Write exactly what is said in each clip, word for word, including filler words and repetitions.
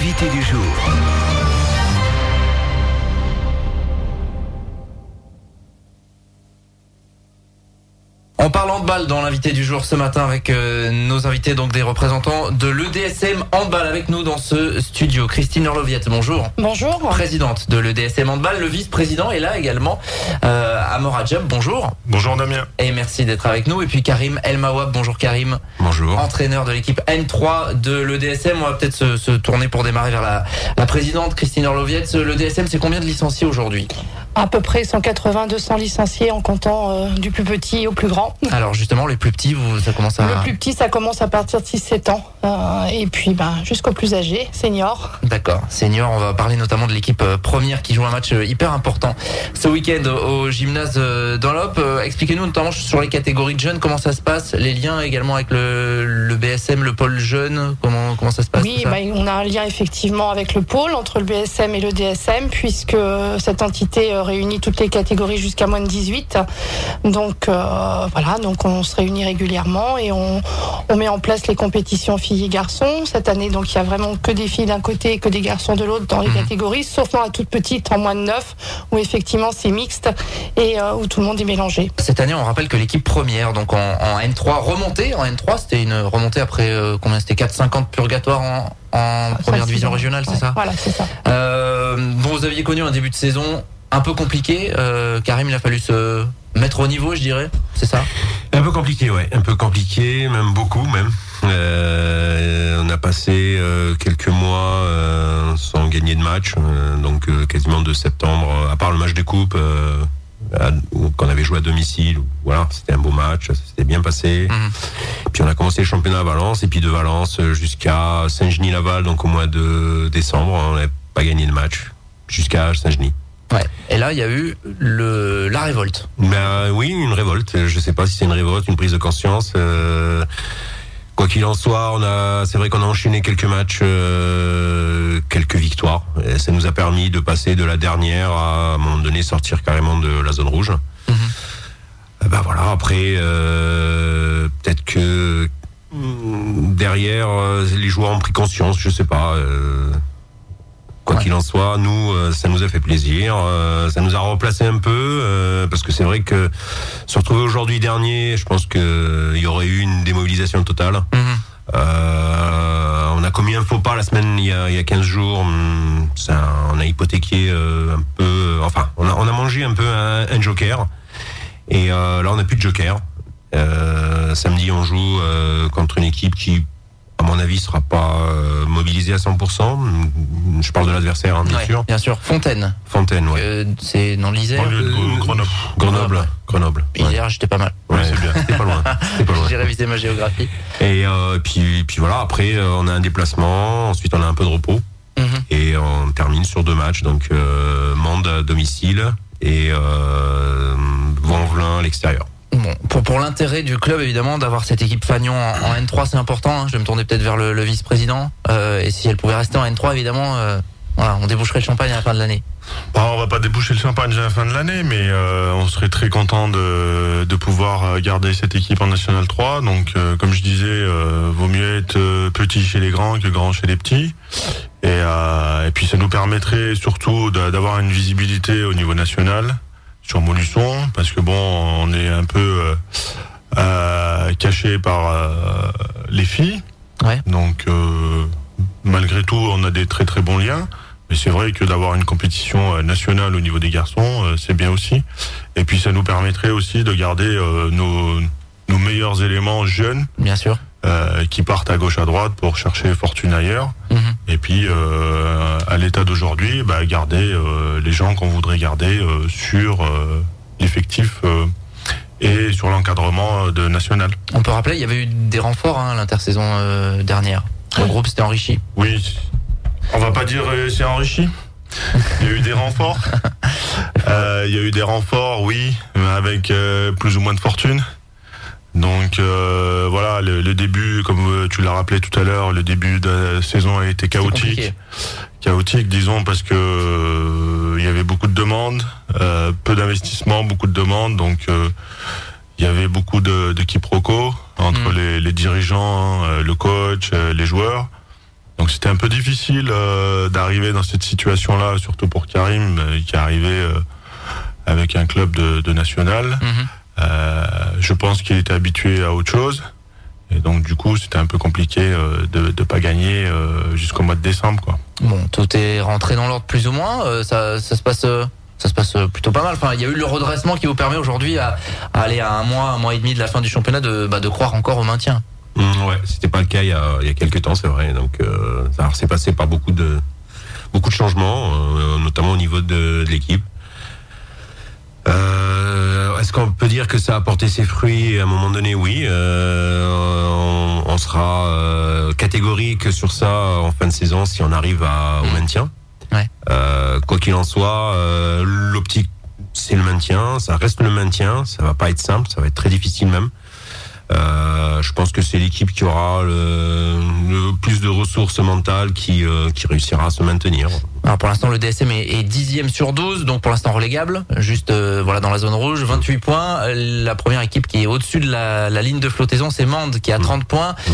l'invité du jour. On parle handball dans l'invité du jour ce matin avec euh, nos invités, donc des représentants de l'E D S M Handball avec nous dans ce studio. Christine Hurloviette, bonjour. Bonjour. Présidente de l'E D S M Handball, le vice-président est là également, euh, Amor Adjab, bonjour. Bonjour Damien. Et merci d'être avec nous. Et puis Karim Elmawab, bonjour Karim. Bonjour. Entraîneur de l'équipe N trois de l'E D S M. On va peut-être se, se tourner pour démarrer vers la, la présidente Christine Hurloviette. L'E D S M, c'est combien de licenciés aujourd'hui ? À peu près cent quatre-vingts à deux cents licenciés en comptant euh, du plus petit au plus grand. Alors justement, les plus petits, vous, ça commence à... Le plus petit, ça commence à partir de six sept ans. Euh, et puis ben, jusqu'au plus âgé, senior. D'accord, senior, on va parler notamment de l'équipe euh, première qui joue un match euh, hyper important ce week-end au, au gymnase euh, d'Anlop. Euh, expliquez-nous notamment sur les catégories de jeunes, comment ça se passe, les liens également avec le, le B S M, le pôle jeune, comment, comment ça se passe? Oui, ben, on a un lien effectivement avec le pôle, entre le B S M et le D S M, puisque cette entité euh, réunit toutes les catégories jusqu'à moins de dix-huit. Donc euh, voilà, donc on se réunit régulièrement et on, on met en place les compétitions filles et garçons. Cette année, donc il y a vraiment que des filles d'un côté et que des garçons de l'autre dans les mmh. catégories, sauf dans la toute petite en moins de neuf, où effectivement c'est mixte et euh, où tout le monde est mélangé. Cette année, on rappelle que l'équipe première, donc en, en N trois, remontée en N trois, c'était une remontée après euh, combien c'était quatre cinquante purgatoires en, en ah, première ça, division régionale, ouais, c'est ça? Voilà, c'est ça. Euh, bon, vous aviez connu un début de saison un peu compliqué. Euh, Karim, il a fallu se mettre au niveau, je dirais, c'est ça? Un peu compliqué, ouais. Un peu compliqué, même beaucoup, même. Euh, on a passé euh, quelques mois euh, sans gagner de match, euh, donc euh, quasiment de septembre, à part le match des coupes euh, à, qu'on avait joué à domicile. Voilà, c'était un beau match, ça s'était bien passé. Mmh. Puis on a commencé le championnat à Valence, et puis de Valence jusqu'à Saint-Genis-Laval, donc au mois de décembre, on n'avait pas gagné de match jusqu'à Saint-Genis. Ouais. Et là, il y a eu le la révolte. Ben oui, une révolte. Je sais pas si c'est une révolte, une prise de conscience. Euh, quoi qu'il en soit, on a, c'est vrai qu'on a enchaîné quelques matchs, euh, quelques victoires. Et ça nous a permis de passer de la dernière à, à un moment donné sortir carrément de la zone rouge. Mmh. Ben voilà. Après, euh, peut-être que derrière, les joueurs ont pris conscience. Je sais pas. Euh, Quoi ouais. qu'il en soit, nous, euh, ça nous a fait plaisir, euh, ça nous a replacé un peu, euh, parce que c'est vrai que se retrouver aujourd'hui dernier, je pense qu'il euh, y aurait eu une démobilisation totale. Mmh. Euh, on a commis un faux pas la semaine, il y a, il y a quinze jours, ça, on a hypothéqué euh, un peu, euh, enfin, on a, on a mangé un peu un, un joker, et euh, là on n'a plus de joker. Euh, samedi on joue euh, contre une équipe qui, à mon avis, sera pas euh, mobilisé à cent pour cent. Je parle de l'adversaire, hein, bien ouais, sûr. Bien sûr. Fontaine. Fontaine, ouais. Euh, c'est dans l'Isère. Euh, Grenoble. Grenoble. Grenoble. Hier, ouais. J'étais pas mal. Ouais, c'est bien. C'était pas loin. C'était pas loin. J'ai révisé ma géographie. Et euh, puis, puis voilà. Après, euh, on a un déplacement. Ensuite, on a un peu de repos. Mm-hmm. Et on termine sur deux matchs. Donc, euh, Mende à domicile et euh, Vanvelin à l'extérieur. Bon, pour, pour l'intérêt du club, évidemment, d'avoir cette équipe Fagnon en, en N trois, c'est important. Hein. Je vais me tourner peut-être vers le, le vice-président. Euh, et si elle pouvait rester en N trois, évidemment, euh, voilà, on déboucherait le champagne à la fin de l'année. Bah, on va pas déboucher le champagne à la fin de l'année, mais euh, on serait très content de, de pouvoir garder cette équipe en National trois. Donc, euh, comme je disais, euh, vaut mieux être petit chez les grands que grand chez les petits. Et, euh, et puis, ça nous permettrait surtout d'avoir une visibilité au niveau national sur Montluçon, parce que bon, on est un peu euh, euh, caché par euh, les filles. Ouais. Donc, euh, malgré tout, on a des très très bons liens. Mais c'est vrai que d'avoir une compétition nationale au niveau des garçons, euh, c'est bien aussi. Et puis, ça nous permettrait aussi de garder euh, nos, nos meilleurs éléments jeunes. Bien sûr. Euh, qui partent à gauche à droite pour chercher fortune ailleurs. Mmh. Et puis, euh, à l'état d'aujourd'hui, bah, garder euh, les gens qu'on voudrait garder euh, sur euh, l'effectif euh, et sur l'encadrement de national. On peut rappeler, il y avait eu des renforts hein, l'intersaison euh, dernière. Le groupe s'était enrichi. Oui, on va pas dire euh, c'est enrichi. Il y a eu des renforts. euh, il y a eu des renforts, oui, avec euh, plus ou moins de fortune. Donc euh, voilà, le, le début, comme tu l'as rappelé tout à l'heure, le début de la saison a été chaotique. Chaotique, disons, parce que euh, il y avait beaucoup de demandes, euh, peu d'investissement, beaucoup de demandes, donc euh, il y avait beaucoup de, de quiproquos entre mmh. les, les dirigeants, hein, le coach, les joueurs. Donc c'était un peu difficile euh, d'arriver dans cette situation-là, surtout pour Karim, euh, qui est arrivé euh, avec un club de, de national. Mm-hmm. Euh, je pense qu'il était habitué à autre chose. Et donc du coup, c'était un peu compliqué euh, de ne pas gagner euh, jusqu'au mois de décembre, quoi. Bon, tout est rentré dans l'ordre plus ou moins. Euh, ça, ça se passe... Euh... Ça se passe plutôt pas mal. Enfin, il y a eu le redressement qui vous permet aujourd'hui à, à aller à un mois, un mois et demi de la fin du championnat de, bah, de croire encore au maintien. Mmh, ouais, c'était pas le cas il y a, il y a quelques temps, c'est vrai. Donc, euh, ça s'est passé par beaucoup de, beaucoup de changements, euh, notamment au niveau de, de l'équipe. Euh, est-ce qu'on peut dire que ça a porté ses fruits à un moment donné? Oui. Euh, on, on sera euh, catégorique sur ça en fin de saison si on arrive à, au maintien. Ouais. Euh, quoi qu'il en soit, euh, l'optique c'est le maintien, ça reste le maintien, ça va pas être simple, ça va être très difficile même. Euh, je pense que c'est l'équipe qui aura le, le plus de ressources mentales qui, euh, qui réussira à se maintenir. Alors pour l'instant le D S M est, est dixième sur douze, donc pour l'instant relégable, juste euh, voilà dans la zone rouge, vingt-huit points. La première équipe qui est au-dessus de la, la ligne de flottaison, c'est Mende qui a trente points. Ouais.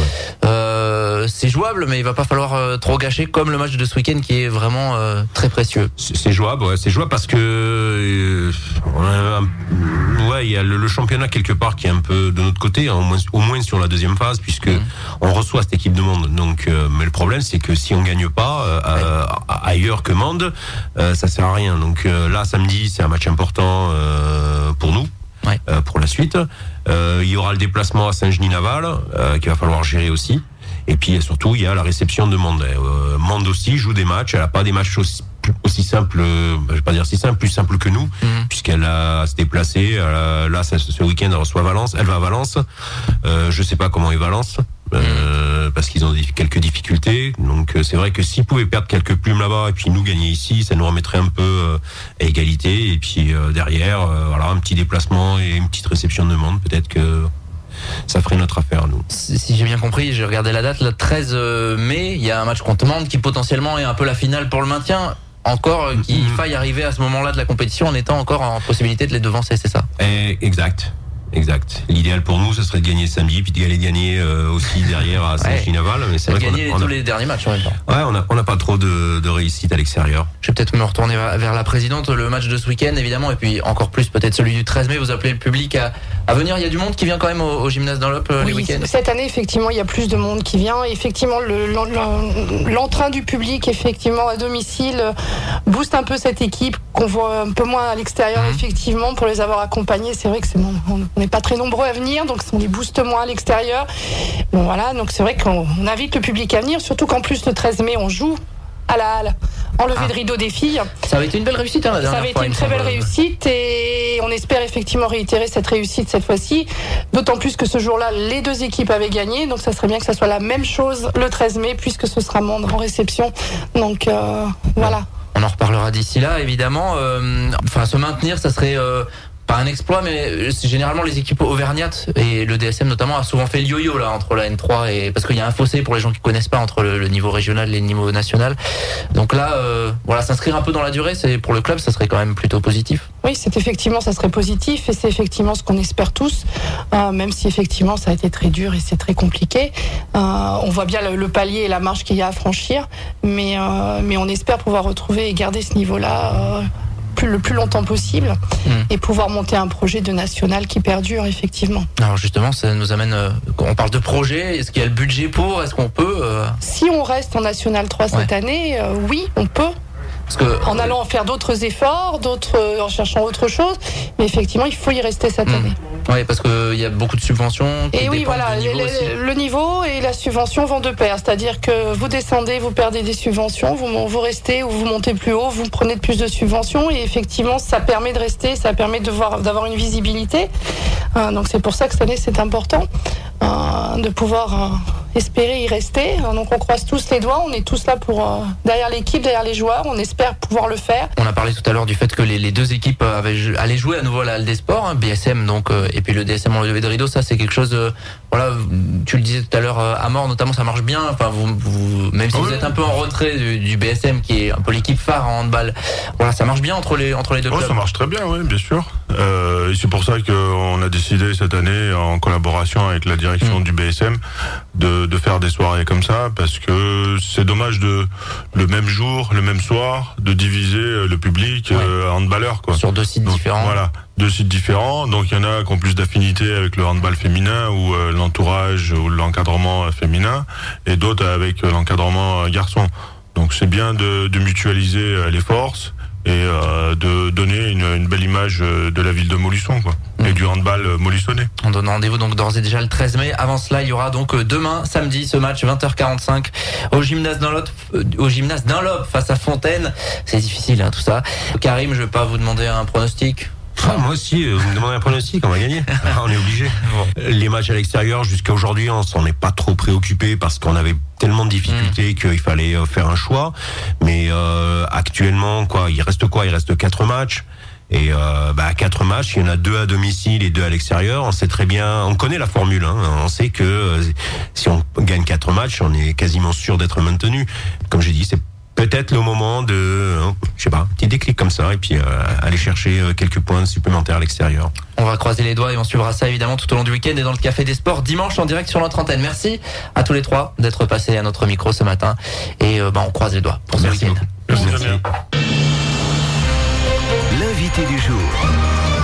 Euh, c'est jouable, mais il va pas falloir euh, trop gâcher, comme le match de ce week-end qui est vraiment euh, très précieux. C'est, c'est jouable, ouais, c'est jouable parce que euh, on a un, ouais, il y a le, le championnat quelque part qui est un peu de notre côté, hein, au, moins, au moins sur la deuxième phase, puisque mmh. on reçoit cette équipe de Mende. Donc, euh, mais le problème c'est que si on gagne pas euh, ouais. à, ailleurs que Mende, euh, ça sert à rien. Donc euh, là samedi c'est un match important euh, pour nous, ouais. euh, pour la suite. Euh, il y aura le déplacement à Saint-Genis-Laval euh, qu'il va falloir gérer aussi. Et puis surtout il y a la réception de Mende. Euh, Mende aussi joue des matchs. Elle a pas des matchs aussi, aussi simples, euh, je vais pas dire si simples, plus simples que nous, mmh. puisqu'elle a à se déplacer. Euh, là ce, ce week-end elle reçoit Valence. Elle va à Valence. Euh, je sais pas comment est Valence. Euh, parce qu'ils ont quelques difficultés. Donc c'est vrai que s'ils pouvaient perdre quelques plumes là-bas et puis nous gagner ici, ça nous remettrait un peu euh, à égalité. Et puis euh, derrière, euh, voilà, un petit déplacement et une petite réception de Mende, peut-être que ça ferait notre affaire, nous. Si, si j'ai bien compris, j'ai regardé la date, le treize mai, il y a un match contre Mende qui potentiellement est un peu la finale pour le maintien. Encore euh, qu'il mmh. faille arriver à ce moment-là de la compétition en étant encore en possibilité de les devancer, c'est ça? Et, exact. Exact. L'idéal pour nous, ce serait de gagner samedi, puis d'aller gagner euh, aussi derrière à Saint-Genis-Laval. Mais c'est vrai gagner qu'on a, on tous a, les derniers matchs en même temps. Ouais, on a, on n'a pas trop de, de réussite à l'extérieur. Je vais peut-être me retourner vers la présidente. Le match de ce week-end, évidemment, et puis encore plus peut-être celui du treize mai. Vous appelez le public à, à venir. Il y a du monde qui vient quand même au, au gymnase Dunlop euh, oui, les week-ends. Cette année, effectivement, il y a plus de monde qui vient. Effectivement, le, l'entrain du public, effectivement, à domicile, booste un peu cette équipe qu'on voit un peu moins à l'extérieur, mmh. effectivement, pour les avoir accompagnés. C'est vrai que c'est bon, on n'est pas très nombreux à venir, donc on les booste moins à l'extérieur. Bon voilà, donc c'est vrai qu'on invite le public à venir, surtout qu'en plus le treize mai on joue à la halle, enlevé ah. de rideau des filles. Ça avait été une belle réussite hein, la dernière fois. Ça avait fois, été une très belle réussite et on espère effectivement réitérer cette réussite cette fois-ci, d'autant plus que ce jour-là les deux équipes avaient gagné, donc ça serait bien que ça soit la même chose le treize mai puisque ce sera Mende en réception, donc euh, voilà. On en reparlera d'ici là évidemment. Euh, enfin se maintenir ça serait euh, pas un exploit, mais généralement les équipes auvergnates et le D S M notamment a souvent fait le yo-yo là entre la N trois et parce qu'il y a un fossé pour les gens qui connaissent pas entre le, le niveau régional et le niveau national. Donc là, euh, voilà, s'inscrire un peu dans la durée, c'est pour le club, ça serait quand même plutôt positif. Oui, c'est effectivement, ça serait positif et c'est effectivement ce qu'on espère tous, euh, même si effectivement ça a été très dur et c'est très compliqué. Euh, on voit bien le, le palier et la marche qu'il y a à franchir, mais euh, mais on espère pouvoir retrouver et garder ce niveau-là. Euh, Plus, le plus longtemps possible mmh. et pouvoir monter un projet de national qui perdure effectivement. Alors justement, ça nous amène, euh, on parle de projet, est-ce qu'il y a le budget pour, est-ce qu'on peut euh... Si on reste en National trois ouais. cette année, euh, oui, on peut. Parce que, en allant faire d'autres efforts, d'autres, euh, en cherchant autre chose, mais effectivement, il faut y rester cette mmh. année. Oui, parce qu'il y a beaucoup de subventions. Qui et oui, voilà, niveau le, le niveau et la subvention vont de pair. C'est-à-dire que vous descendez, vous perdez des subventions, vous, vous restez ou vous montez plus haut, vous prenez de plus de subventions. Et effectivement, ça permet de rester, ça permet de voir, d'avoir une visibilité. Euh, donc c'est pour ça que cette année, c'est important euh, de pouvoir euh, espérer y rester. Euh, donc on croise tous les doigts, on est tous là pour euh, derrière l'équipe, derrière les joueurs. On espère pouvoir le faire. On a parlé tout à l'heure du fait que les, les deux équipes avaient, allaient jouer à nouveau à la Halle des Sports, hein, B S M donc euh, et puis le D S M en levé de rideau, ça c'est quelque chose. Euh, voilà, tu le disais tout à l'heure, euh, à Mort notamment, ça marche bien. Enfin, vous, vous même si oh vous oui. êtes un peu en retrait du, du B S M qui est un peu l'équipe phare en handball, voilà, ça marche bien entre les entre les deux oh, clubs. Ça marche très bien, oui, bien sûr. Euh, et c'est pour ça qu'on a décidé cette année, en collaboration avec la direction mmh. du B S M, de, de faire des soirées comme ça, parce que c'est dommage de le même jour, le même soir, de diviser le public ouais. euh, handballeur, quoi. Sur deux sites Donc, différents. Voilà, deux sites différents. Donc il y en a qui ont plus d'affinité avec le handball féminin ou euh, l'entourage ou l'encadrement féminin, et d'autres avec l'encadrement garçon. Donc c'est bien de, de mutualiser les forces et euh, de donner une, une belle image de la ville de Montluçon, quoi, mmh. et du handball montluçonnais. On donne rendez-vous donc d'ores et déjà le treize mai. Avant cela, il y aura donc demain, samedi, ce match vingt heures quarante-cinq au gymnase Dunlop, au gymnase Dunlop face à Fontaine. C'est difficile, hein, tout ça. Karim, je vais pas vous demander un pronostic. Ah, moi aussi, vous me demandez un pronostic, on va gagner. Ah, on est obligé. Bon. Les matchs à l'extérieur, jusqu'à aujourd'hui, on s'en est pas trop préoccupé parce qu'on avait tellement de difficultés mmh. qu'il fallait faire un choix. Mais euh, actuellement, quoi, il reste quoi ? Il reste quatre matchs. Et euh, bah, quatre matchs, il y en a deux à domicile et deux à l'extérieur. On sait très bien, on connaît la formule. Hein. On sait que euh, si on gagne quatre matchs, on est quasiment sûr d'être maintenu. Comme j'ai dit, c'est peut-être le moment de, hein, je sais pas, un petit déclic comme ça, et puis euh, aller chercher euh, quelques points supplémentaires à l'extérieur. On va croiser les doigts et on suivra ça évidemment tout au long du week-end et dans le Café des Sports dimanche en direct sur notre antenne. Merci à tous les trois d'être passés à notre micro ce matin et euh, bah, on croise les doigts pour ce Merci week-end. Merci. Merci. L'invité du jour.